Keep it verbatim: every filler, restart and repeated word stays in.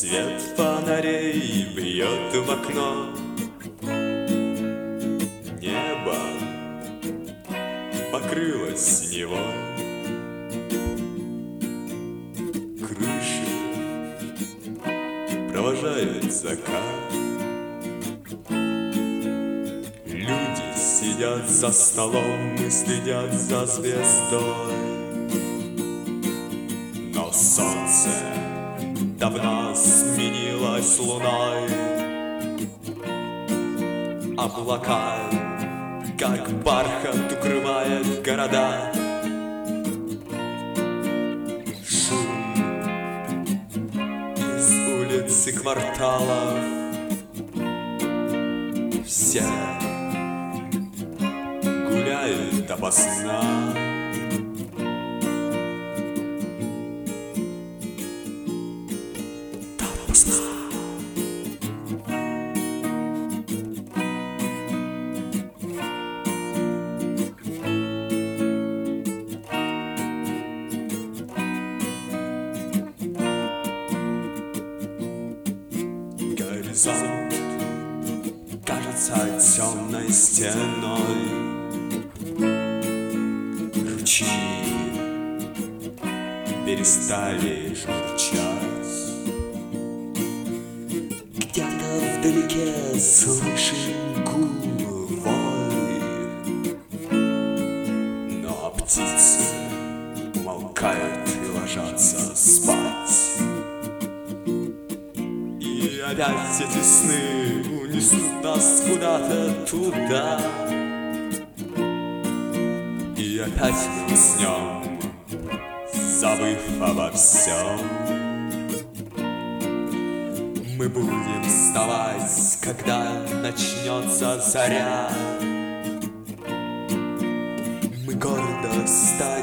Свет фонарей бьет в окно. Небо покрылось синевой. Крыши провожают закат. Люди сидят за столом и следят за звездой. Но солнце давно сменилось луной. Облака, как бархат, укрывает города. Шум из улиц и кварталов. Все гуляют допоздна. Допоздна. Горизонт кажется темной стеной. Ручьи перестали журчать. Где-то вдалеке слышен гул вой. Но птицы умолкают и ложатся спать. И опять эти сны унесут нас куда-то туда. И опять мы уснем, забыв обо всем. Мы будем вставать, когда начнется заря. Мы гордо встали.